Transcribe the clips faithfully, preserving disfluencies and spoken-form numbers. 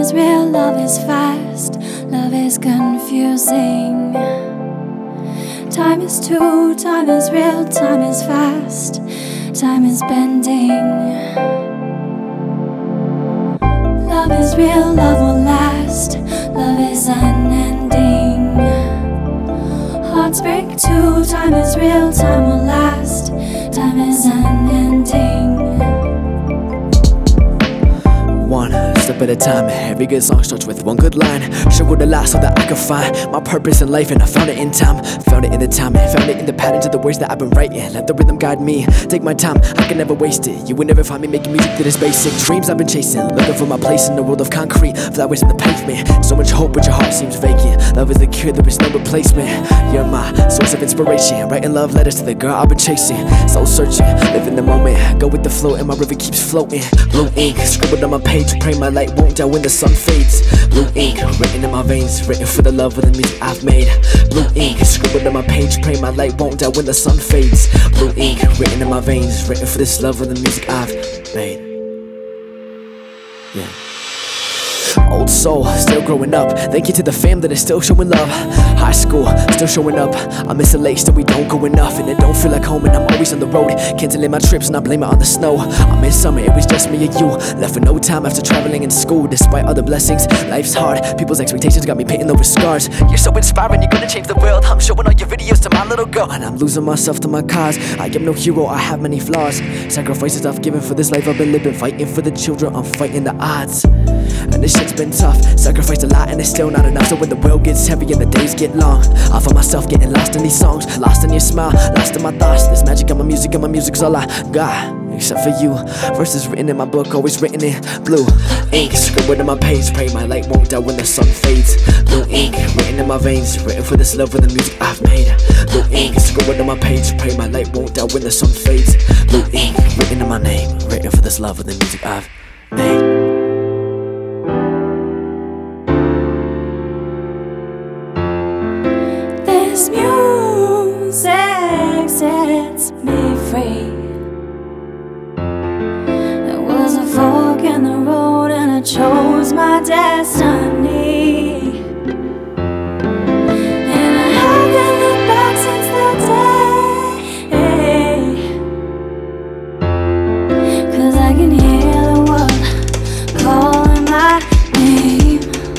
is real, love is fast, love is confusing. Time is two, time is real, time is fast, time is bending. Love is real, love will last, love is unending. Hearts break too, time is real, time will last, time is unending. One step at a time, every good song starts with one good line. Struggle to last so that I can find my purpose in life, and I found it in time. Found it in the time, and found it in the patterns of the words that I've been writing. Let the rhythm guide me, take my time, I can never waste it. You will never find me making music that is basic. Dreams I've been chasing, looking for my place in the world of concrete. Flowers in the pavement, so much hope but your heart seems vacant. Love is the cure, there is no replacement. You're my source of inspiration, writing love letters to the girl I've been chasing. Soul searching, live in the moment, go with the flow and my river keeps floating. Blue ink, scribbled on my page, pray my light won't die when the sun fades. Blue ink, written in my veins, written for the love of the music I've made. Blue ink, scribbled on my page, pray my light won't die when the sun fades. Blue ink, written in my veins, written for this love of the music I've made. Yeah. Old soul, still growing up. Thank you to the fam that is still showing love. High school, still showing up. I'm missing late, still we don't go enough, and it don't feel like home, and I'm always on the road. Canceling my trips and I blame it on the snow. I'm in summer, it was just me and you. Left for no time after traveling in school. Despite all the blessings, life's hard. People's expectations got me painting over scars. You're so inspiring, you're gonna change the world. I'm showing all your videos to my little girl, and I'm losing myself to my cause. I am no hero, I have many flaws. Sacrifices I've given for this life I've been living. Fighting for the children, I'm fighting the odds. And this shit's been tough, sacrificed a lot and it's still not enough. So when the world gets heavy and the days get long, I find myself getting lost in these songs, lost in your smile, lost in my thoughts. There's magic in my music, and my music's all I got, except for you. Verses written in my book, always written in blue ink, scribbled on my page, pray my light won't die when the sun fades. Blue ink, written in my veins, written for this love of the music I've made. Blue ink, scribbled on my page, pray my light won't die when the sun fades. Blue ink, written in my name, written for this love of the music I've made. This music sets me free. There was a fork in the road and I chose my destiny. And I haven't looked back since that day. 'Cause I can hear the world calling my name.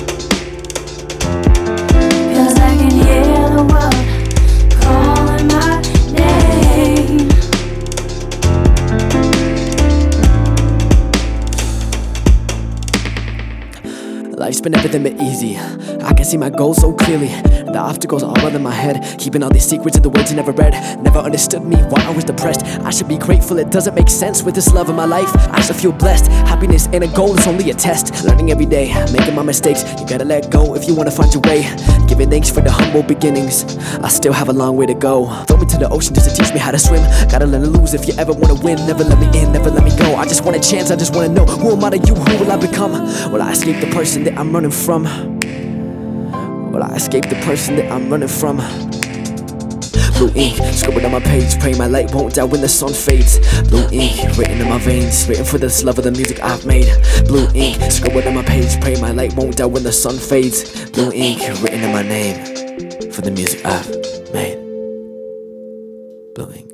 'Cause I can hear the world calling my name. Life's been everything but easy. I can see my goals so clearly. The obstacles are all in my head, keeping all these secrets in the words you never read. Never understood me while I was depressed. I should be grateful, it doesn't make sense with this love in my life. I should feel blessed. Happiness ain't a goal, it's only a test. Learning every day, making my mistakes. You gotta let go if you wanna find your way. Giving thanks for the humble beginnings. I still have a long way to go. Throw me to the ocean just to teach me how to swim. Gotta learn to lose if you ever wanna win. Never let me in, never let me go. I just want a chance, I just wanna know, who am I to you, who will I become? Will I escape the person that I'm running from? Will I escape the person that I'm running from? Blue ink, scribbled on my page, pray my light won't die when the sun fades. Blue ink, written in my veins, written for this love of the music I've made. Blue ink, scribbled on my page, pray my light won't die when the sun fades. Blue ink, written in my name, for the music I've made. Blue ink.